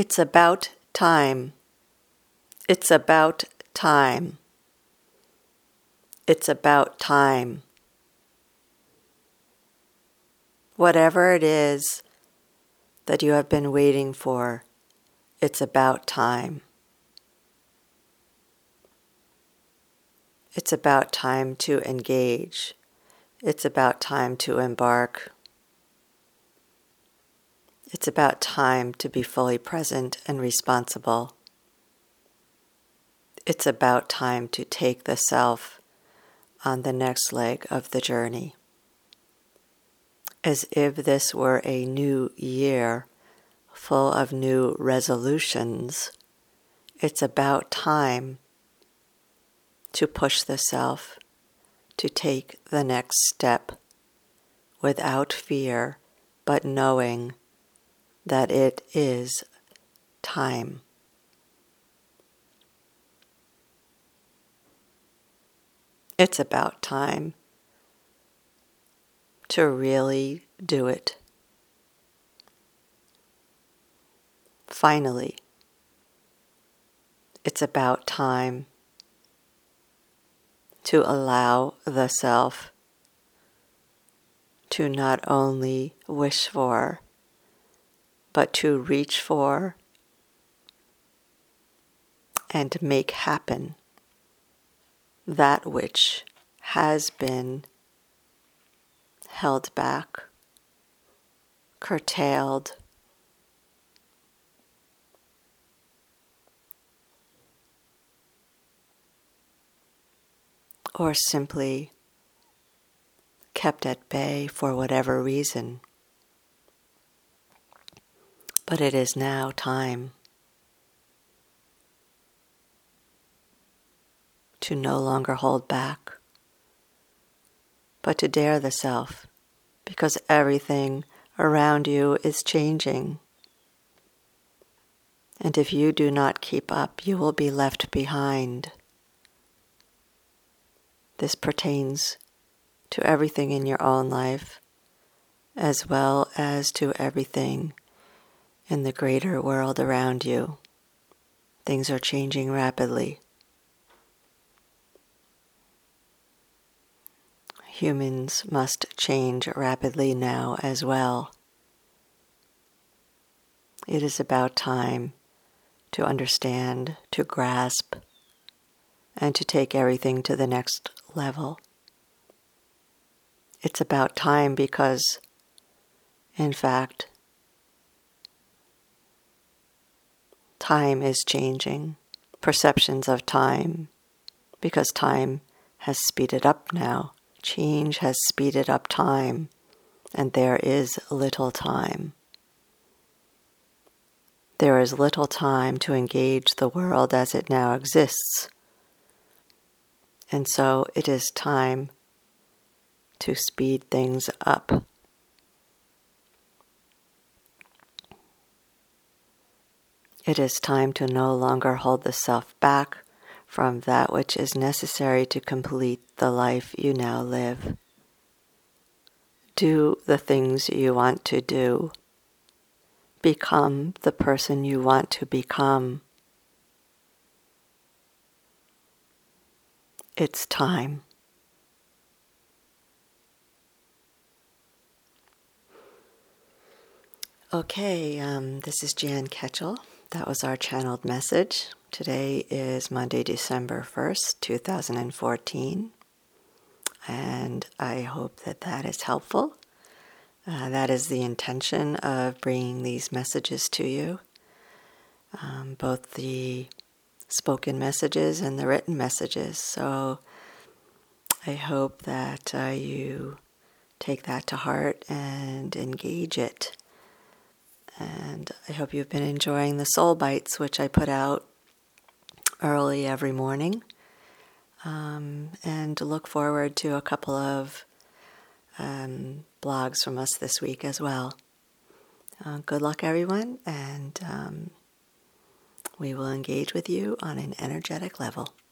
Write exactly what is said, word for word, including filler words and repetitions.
It's about time. It's about time. It's about time. Whatever it is that you have been waiting for, it's about time. It's about time to engage. It's about time to embark. It's about time to be fully present and responsible. It's about time to take the self on the next leg of the journey. As if this were a new year full of new resolutions, it's about time to push the self to take the next step without fear, but knowing that it is time. It's about time to really do it. Finally, it's about time to allow the self to not only wish for, but to reach for and make happen that which has been held back, curtailed, or simply kept at bay for whatever reason. But it is now time to no longer hold back, but to dare the self, because everything around you is changing. And if you do not keep up, you will be left behind. This pertains to everything in your own life, as well as to everything in the greater world around you. Things are changing rapidly. Humans must change rapidly now as well. It is about time to understand, to grasp, and to take everything to the next level. It's about time because, in fact, time is changing. Perceptions of time, because time has speeded up now. Change has speeded up time, and there is little time. There is little time to engage the world as it now exists. And so it is time to speed things up. It is time to no longer hold the self back from that which is necessary to complete the life you now live. Do the things you want to do. Become the person you want to become. It's time. Okay, um, this is Jan Ketchel. That was our channeled message. Today is Monday, December first, two thousand fourteen. And I hope that that is helpful. Uh, that is the intention of bringing these messages to you. Um, both the spoken messages and the written messages. So I hope that uh, you take that to heart and engage it. And I hope you've been enjoying the Soul Bites, which I put out early every morning. Um, and look forward to a couple of um, blogs from us this week as well. Uh, good luck, everyone, and um, we will engage with you on an energetic level.